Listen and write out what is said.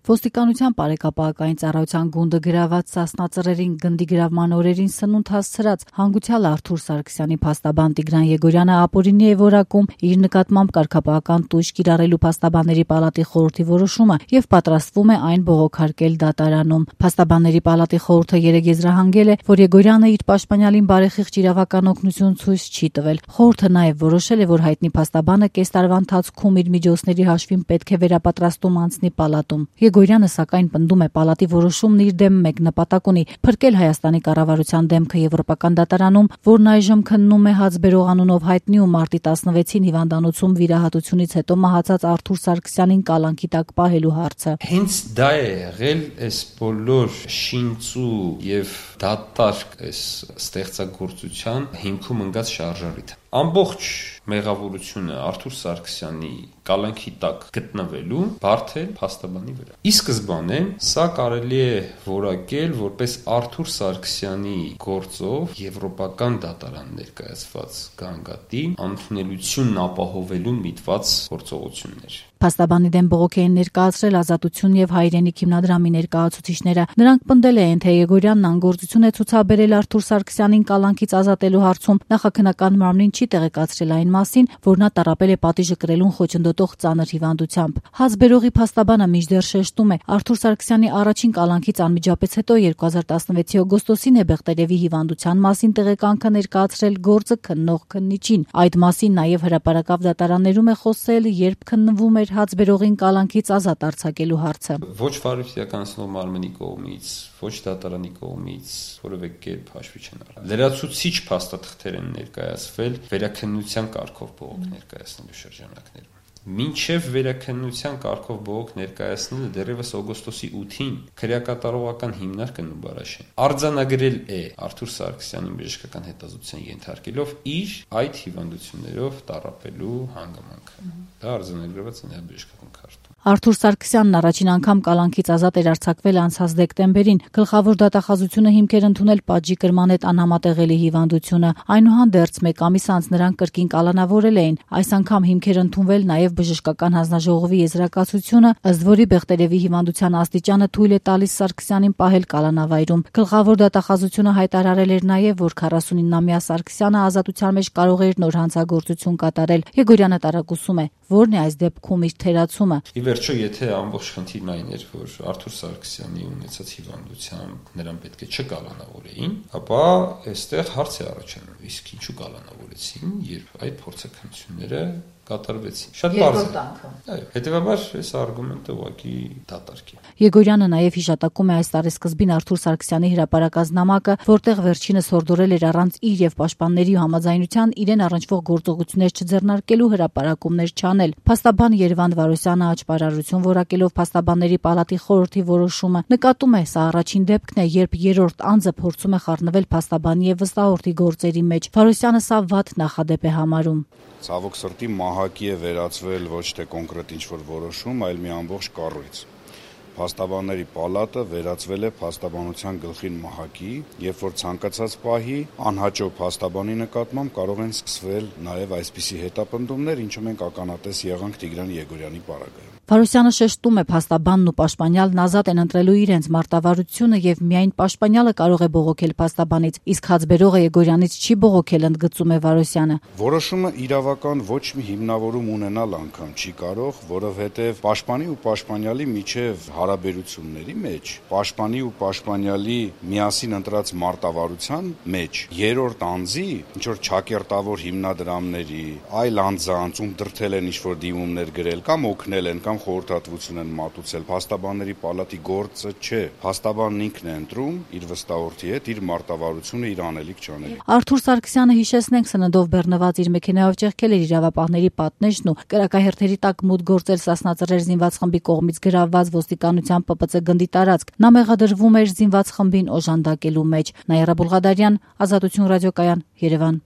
Ոստիկանության բարեկապահական ծառայության գունդը գրաված Սասնա ծռերին գնդի գրավման օրերին սնունդ հասցրած հանգուցյալ Արթուր Սարգսյանի փաստաբան Տիգրան Եգորյանը ապօրինի է որակում իր նկատմամբ կարգապահական տույժ կիրառելու փաստաբանների պալատի խորհրդի որոշումը եւ պատրաստվում է այն բողոքարկել դատարանում։ Փաստաբանների պալատի խորհուրդը երեկ եզրահանգել է, որ Եգորյանը իր պաշտպանյալին բարեխիղճ իրավական օգնություն ցույց չի տվել։ Խորհուրդը նաեւ որոշել է, որ հայտնի փաստաբանը կես տարվա ընթացքում իր միջոցների հաշվին պետք է վերապատրաստում անցնի պալատում։ Եգորյանը սակայն պնդում է պալատի որոշումն իր դեմ մեկ նպատակ ունի՝ փրկել Հայաստանի կառավարության դեմքը Եվրոպական դատարանում, որն այժմ քննում է Հացբերող անունով հայտնի ու մարտի 16-ին հիվանդանոցում վիրահատությունից հետո մահացած Արթուր Սարգսյանին կալանքի տակ պահելու հարցը։ Հենց դա է եղել այս բոլոր շինծու եւ դատարկ այս ստեղծագործության հիմքում ընկած շարժառիթը։ Ամբողջ մեղավորությունը Արթուր Սարգսյանի կալանքի տակ գտնվելու բարդ է փաստաբանի վրա։ Ի սկզբանե սա կարելի է որակել որպես Արթուր Սարգսյանի գործով եվրոպական դատարան ներկայացված գանգատի ընդունելությունն ապահովելու միտված գործողություններ։ Փաստաբանի դեմ բողոք էին ներկայացրել Ազատություն եւ Հայրենիք հիմնադրամի ներկայացուցիչները։ Նրանք պնդել էին, թե Եգորյանն անգործություն է ցուցաբերել Արթուր Սարգսյանին կալանքից ազատելու հարցում, նախաքննական մարմնին չի տեղեկացրել այն մասին, որ նա տառապել է պատիժը կրելուն խոչընդոտող ծանր հիվանդությամբ։ Հացբերողի փաստաբանը մինչդեռ շեշտում է, Արթուր Սարգսյանի առաջին կալանքից անմիջապես հետո 2016-ի օգոստոսին է Բեղտերևի հիվանդության մասին տեղեկանքը ներկայացրել գործը քննող քննիչին։ Այդ մասին նաեւ հրապարակավ դատարաններում է խոսել, երբ քննվում էր Հացբերողին կալանքից ազատ արձակելու հարցը։ Ոչ վարույթականացնող մարմնի կողմից, ոչ դատարանի կողմից որևէ կերպ հաշվի չեն առել։ Լրացուցիչ փաստաթղթեր են ներկայացվել վերաքննության կարգով բողոք ներկայացնելու շրջանակներում։ Մինչև վերաքննության կարգով բողոք ներկայացնելը դեռևս օգոստոսի 8-ին քրեակատարողական հիմնարկը Նուբարաշեն արձանագրել է Արթուր Սարգսյանին բժշկական հետազոտության ենթարկելով իր այդ հիվանդություններով տառապելու հանգամանքը։ Դա արձանագրված է նաև բժշկական քարտում։ Արթուր Սարգսյանն առաջին անգամ կալանքից ազատ էր արձակվել անցած դեկտեմբերին։ Գլխավոր դատախազությունը հիմք էր ընդունել պատժի կրման հետ անհամատեղելի հիվանդությունը։ Այնուհանդերձ մեկ ամիս անց նրան կրկին կալանավորել էին։ Այս անգամ հիմք էր ընդունվել նաև բժշկական հանձնաժողովի եզրակացությունը, ըստ որի Բեղտերևի հիվանդության աստիճանը թույլ է տալիս Սարգսյանին պահել կալանավայրում։ Գլխավոր դատախազությունը հայտարարել էր նաև, որ 49-ամյա Սարգսյանը ազատության մեջ կարող էր նոր հանցագործություն կատարել։ Եգորյանը տարակուսում է, որն է այս դեպքում իր թերացումը։ Ի վերջո, եթե ամբողջ խնդիրն այն էր, որ Արթուր Սարգսյանի ունեցած հիվանդությամբ նրան պետք է չկալանավորեին, ապա այստեղ հարց է առաջանում, իսկ ինչու կալանավորեցին, երբ այդ փորձաքննությունները կատարվեցին։ Շատ բարձր է։ Այո, հետեւաբար այս արգումենտը ուղղակի դատարկ է։ Եգորյանը նաև հիշատակում է այս տարի սկզբին Արթուր Սարգսյանի հրապարակած նամակը, որտեղ վերջինս հորդորել էր առանց իր եւ պաշտպանների համաձայնության իրեն առնչվող գործողություններ չձեռնարկելու հրապարակումներ չանել։ Փաստաբան Երվանդ Վարոսյանը աճպարարություն որակելով փաստաբանների պալատի խորհրդի որոշումը նկատում է, սա առաջին դեպքն է, երբ երրորդ անձը փորձում է խառնվել փաստաբանի եւ վստահորդի գործերի մեջ։ Վարոսյանը սա վատ նախադեպ է համարում։ Ցավոք սրտի մահակի է վերածվել ոչ թե կոնկրետ ինչ-որ որոշում, այլ մի ամբողջ կառույց։ Փաստաբանների պալատը վերածվել է փաստաբանության գլխին մահակի, երբ որ ցանկացած պահի անհաճո փաստաբանի նկատմամբ կարող են սկսվել նաև այսպիսի հետապնդումներ, ինչու մենք ականատես եղանք Տիգրան Եգորյանի պարագայում։ Վարոսյանը շեշտում է, փաստաբանն ու պաշտպանյալն ազատ են ընտրելու իրենց մարտավարությունը եւ միայն պաշտպանյալը կարող է բողոքել փաստաբանից, իսկ Հացբերողը Եգորյանից չի բողոքել, ընդգծում է Վարոսյանը։ Որոշումը իրավական ոչ մի հիմնավորում ունենալ անգամ չի կարող, որովհետեւ պաշտպանի ու պաշտպանյալի միջև հարաբերությունների մեջ, պաշտպանի ու պաշտպանյալի միասին ընտրած մարտավարության մեջ երրորդ անձի, ինչ որ ճակերտավոր հիմնադրամների, այլ անձանց, ում դրթել են ինչ-որ դիմումներ գրել կամ օգնել են կամ խորհրդատվություն են մատուցել, փաստաբանների պալատի գործը չէ։ Փաստաբանն ինքն է ընտրում իր վստահորդի հետ իր մարտավարությունը, իր անելիք չանելիք։ Արթուր Սարգսյանը, հիշեցնենք, սննդով բեռնված իր մեքենայով ճեղքել էր իրավապահների պատնեշն ու կրակահերթերի տակ մուտք գործել Սասնա ծռեր զինված խմբի կողմից գրավված ոստիկանության ՊՊՑ գնդի տարածք։ Նա մեղադրվում էր զինված խմբին օժանդակելու մեջ։ Նաիրա Բուլղադարյան, Ազատություն ռադիոկայան, Երևան։